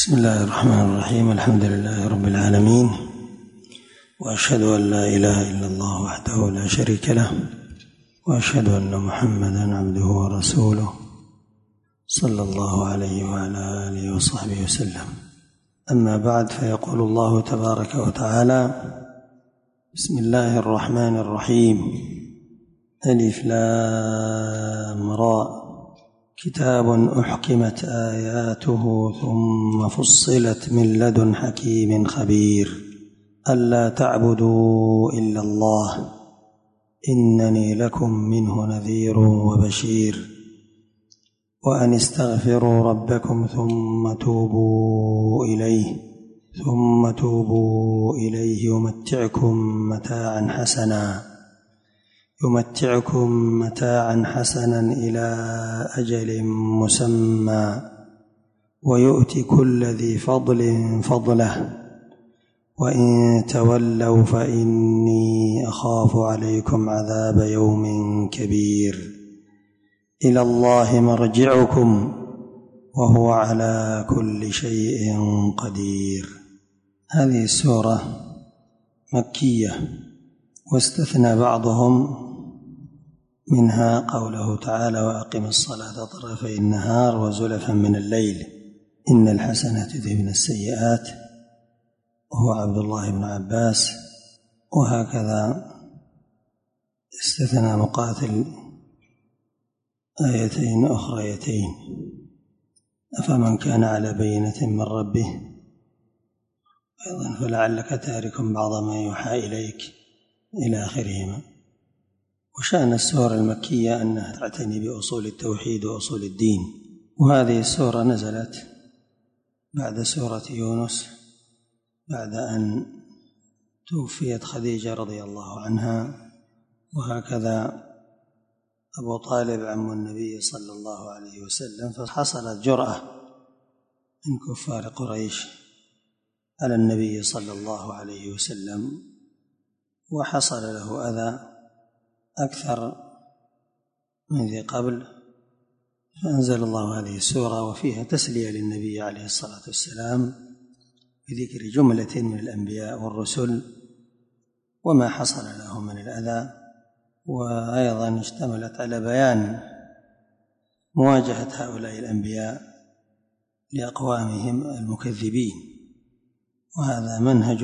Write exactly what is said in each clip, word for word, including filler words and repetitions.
بسم الله الرحمن الرحيم. الحمد لله رب العالمين، وأشهد أن لا إله إلا الله وحده لا شريك له، وأشهد أن محمدا عبده ورسوله صلى الله عليه وعلى آله وصحبه وسلم. أما بعد، فيقول الله تبارك وتعالى: بسم الله الرحمن الرحيم. ألف لام راء، كتاب أحكمت آياته ثم فصلت من لدن حكيم خبير، ألا تعبدوا إلا الله إنني لكم منه نذير وبشير، وأن استغفروا ربكم ثم توبوا إليه ثم توبوا إليه يمتعكم متاعا حسنا يمتعكم متاعا حسنا إلى أجل مسمى، ويؤتي كل ذي فضل فضله، وإن تولوا فإني أخاف عليكم عذاب يوم كبير، إلى الله مرجعكم وهو على كل شيء قدير. هذه السورة مكية، واستثنى بعضهم منها قوله تعالى: وأقم الصلاة طرفي النهار وزلفا من الليل إن الحسنات يذهبن السيئات، وهو عبد الله بن عباس. وهكذا استثنى مقاتل آيتين أخريتين: أفمن كان على بينة من ربه أيضا فلعلك تارك بعض ما يوحى إليك إلى آخرهما. وشأن السور المكية أنها تعتني بأصول التوحيد وأصول الدين. وهذه السورة نزلت بعد سورة يونس، بعد أن توفيت خديجة رضي الله عنها، وهكذا أبو طالب عم النبي صلى الله عليه وسلم، فحصلت جرأة من كفار قريش على النبي صلى الله عليه وسلم، وحصل له أذى أكثر من ذي قبل، فأنزل الله هذه السورة وفيها تسلية للنبي عليه الصلاة والسلام بذكر جملة من الأنبياء والرسل وما حصل لهم من الأذى، وأيضا اشتملت على بيان مواجهة هؤلاء الأنبياء لأقوامهم المكذبين. وهذا منهج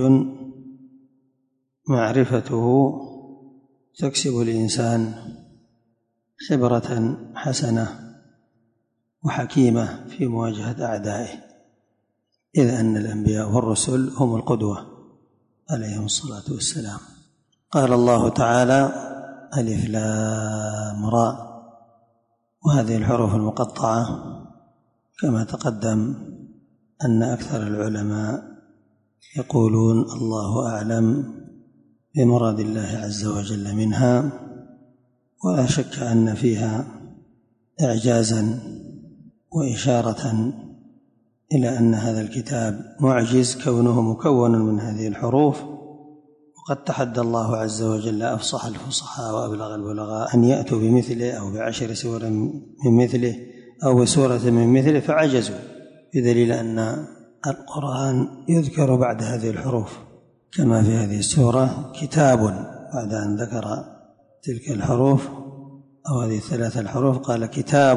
معرفته تكسب الإنسان خبرة حسنة وحكيمة في مواجهة أعدائه، إذ أن الأنبياء والرسل هم القدوة عليهم الصلاة والسلام. قال الله تعالى: ألف لام راء. وهذه الحروف المقطعة كما تقدم أن أكثر العلماء يقولون الله أعلم بمراد الله عز وجل منها، ولا شك أن فيها إعجازا وإشارة إلى أن هذا الكتاب معجز كونه مكون من هذه الحروف. وقد تحدى الله عز وجل أفصح الفصحاء وأبلغ البلغاء أن يأتوا بمثله أو بعشر سور من مثله أو بسورة من مثله فعجزوا، بدليل أن القرآن يذكر بعد هذه الحروف كما في هذه السورة كتاب، بعد أن ذكر تلك الحروف أو هذه الثلاث الحروف قال: كتاب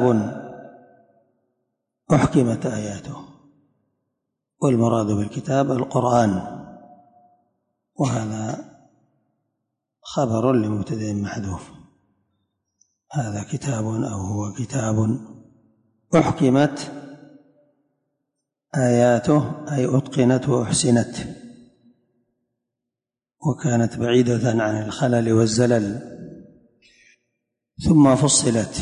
أحكمت آياته. والمراد بالكتاب القرآن، وهذا خبر لمبتدأ محذوف. هذا كتاب أو هو كتاب أحكمت آياته، أي أتقنت وأحسنت وكانت بعيدة عن الخلل والزلل. ثم فصلت،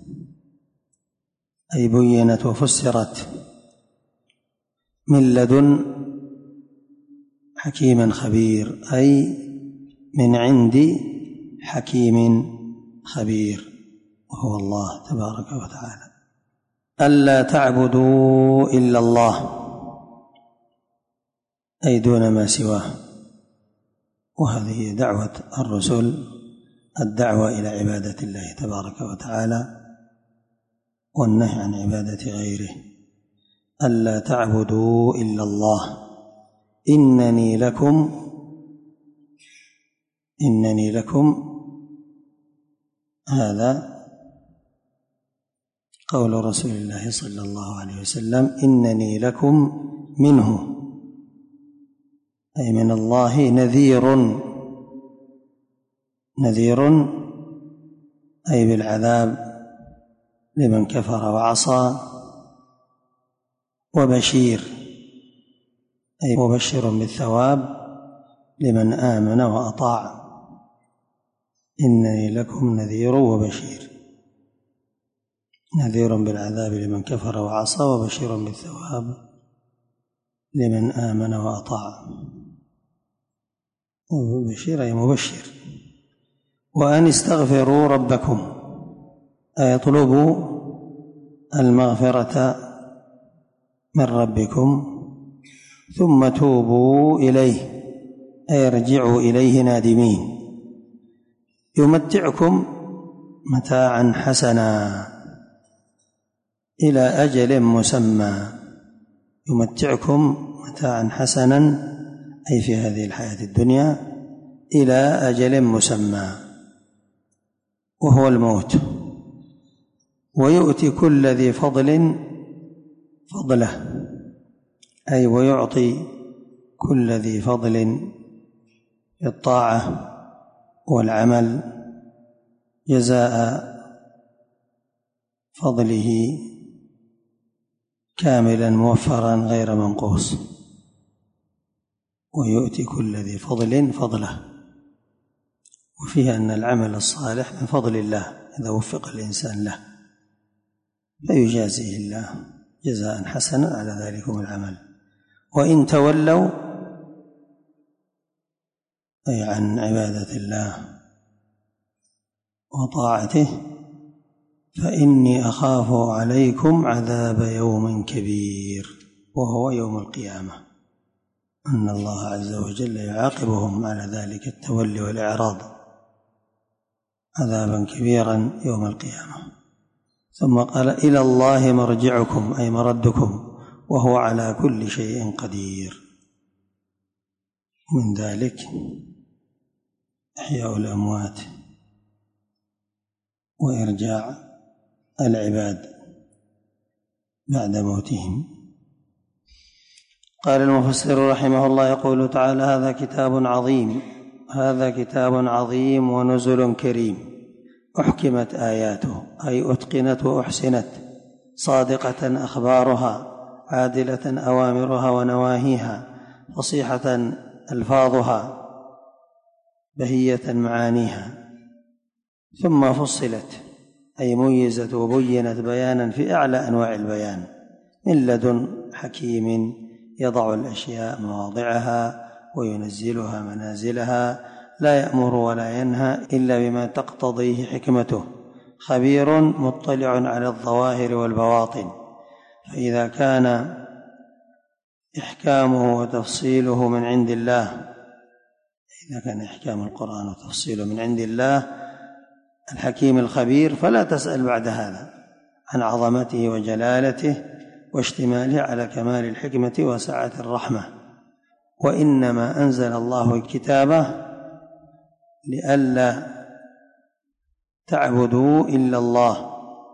أي بينت وفسرت، من لدن حكيم خبير، أي من عند حكيم خبير وهو الله تبارك وتعالى. ألا تعبدوا إلا الله، أي دون ما سواه. وهذه هي دعوة الرسل، الدعوة إلى عبادة الله تبارك وتعالى والنهي عن عبادة غيره. ألا تعبدوا إلا الله إنني لكم إنني لكم هذا قول رسول الله صلى الله عليه وسلم إنني لكم منه أي من الله نذير نذير أي بالعذاب لمن كفر وعصى، وبشير أي مبشر بالثواب لمن آمن وأطاع. إنني لكم نذير وبشير، نذير بالعذاب لمن كفر وعصى، وبشير بالثواب لمن آمن وأطاع. وبشير أي مبشر. وأن استغفروا ربكم أي اطلبوا المغفرة من ربكم ثم توبوا إليه أي ارجعوا إليه نادمين، يمتعكم متاعا حسنا إلى أجل مسمى. يمتعكم متاعا حسنا أي في هذه الحياة الدنيا إلى أجل مسمى وهو الموت، ويؤتي كل ذي فضل فضله أي ويعطي كل ذي فضل بالطاعة والعمل جزاء فضله كاملا موفرا غير منقوص. ويؤتي كل ذي فضل فضله، وفيه أن العمل الصالح من فضل الله إذا وفق الإنسان له فيجازيه الله جزاء حسنا على ذلكم العمل. وإن تولوا أي عن عبادة الله وطاعته فإني أخاف عليكم عذاب يوم كبير وهو يوم القيامة، أن الله عز وجل يعاقبهم على ذلك التولي والإعراض عذابا كبيرا يوم القيامة. ثم قال إلى الله مرجعكم أي مردكم وهو على كل شيء قدير. من ذلك إحياء الأموات وإرجاع العباد بعد موتهم. قال المفسر رحمه الله يقول تعالى هذا كتاب عظيم هذا كتاب عظيم ونزل كريم أحكمت آياته أي أتقنت وأحسنت، صادقة أخبارها، عادلة أوامرها ونواهيها، فصيحة ألفاظها، بهية معانيها. ثم فصلت أي ميزت وبينت بيانا في أعلى أنواع البيان من لدن حكيم يضع الأشياء مواضعها وينزلها منازلها، لا يأمر ولا ينهى إلا بما تقتضيه حكمته، خبير مطلع على الظواهر والبواطن. فإذا كان إحكامه وتفصيله من عند الله إذا كان إحكام القرآن وتفصيله من عند الله الحكيم الخبير فلا تسأل بعد هذا عن عظمته وجلالته واشتماله على كمال الحكمة وسعة الرحمة. وإنما أنزل الله الكتاب لئلا تعبدوا إلا الله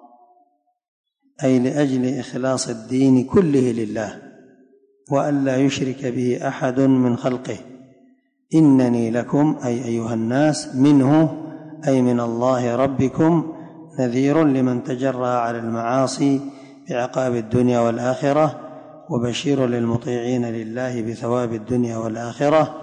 أي لأجل إخلاص الدين كله لله وألا يشرك به أحد من خلقه. إنني لكم أي أيها الناس منه أي من الله ربكم نذير لمن تجرى على المعاصي بعقاب الدنيا والآخرة، وبشير للمطيعين لله بثواب الدنيا والآخرة.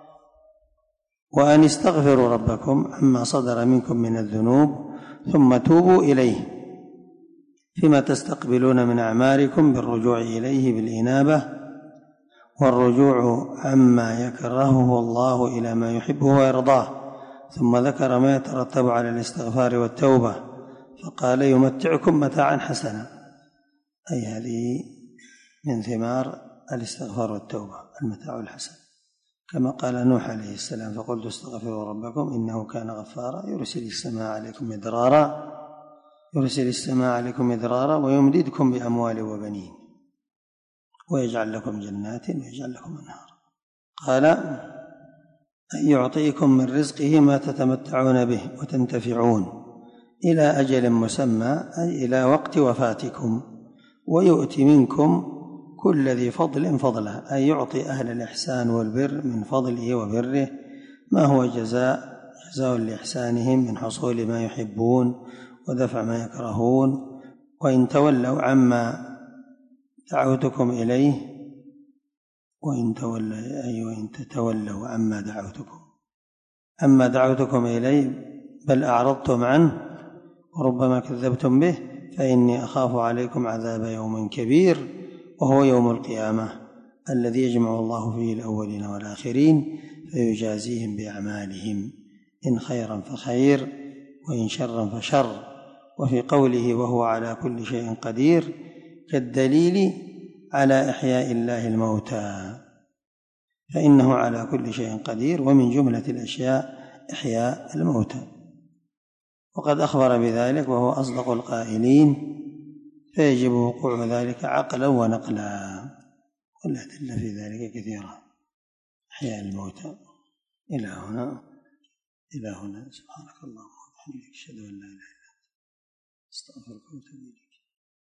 وأن استغفروا ربكم عما صدر منكم من الذنوب ثم توبوا إليه فيما تستقبلون من أعمالكم بالرجوع إليه بالإنابة والرجوع عما يكرهه الله إلى ما يحبه ويرضاه. ثم ذكر ما يترتب على الاستغفار والتوبة فقال يمتعكم متاعا حسنا أي هذه من ثمار الاستغفار والتوبة المتاع الحسن، كما قال نوح عليه السلام فقلت استغفروا ربكم إنه كان غفارا يرسل السماء عليكم مدرارا يرسل السماء عليكم مدرارا ويمددكم بأموال وبنين. ويجعل لكم جنات ويجعل لكم أنهارا. قال أن يعطيكم من رزقه ما تتمتعون به وتنتفعون إلى أجل مسمى، أي إلى وقت وفاتكم، ويؤتي منكم كل ذي فضل فضله، أي يعطي أهل الإحسان والبر من فضله وبره ما هو جزاء جزاء لإحسانهم من حصول ما يحبون ودفع ما يكرهون. وإن تولوا عما دعوتكم إليه وإن تولوا أي وإن تتولوا عما دعوتكم عما دعوتكم إليه بل أعرضتم عنه وربما كذبتم به فإني أخاف عليكم عذاب يوم كبير وهو يوم القيامة الذي يجمع الله فيه الأولين والآخرين فيجازيهم بأعمالهم إن خيرا فخير وإن شرا فشر. وفي قوله وهو على كل شيء قدير كالدليل على إحياء الله الموتى، فإنه على كل شيء قدير، ومن جملة الأشياء إحياء الموتى، وقد أخبر بذلك وهو أصدق القائلين، فيجب وقوع ذلك عقلا ونقلا، والأدلة في ذلك كثيرة. إحياء الموتى. إلى هنا إلى هنا سبحانك اللهم وبحمدك أشهد أن لا إله إلا أنت أستغفرك وأتوب إليك.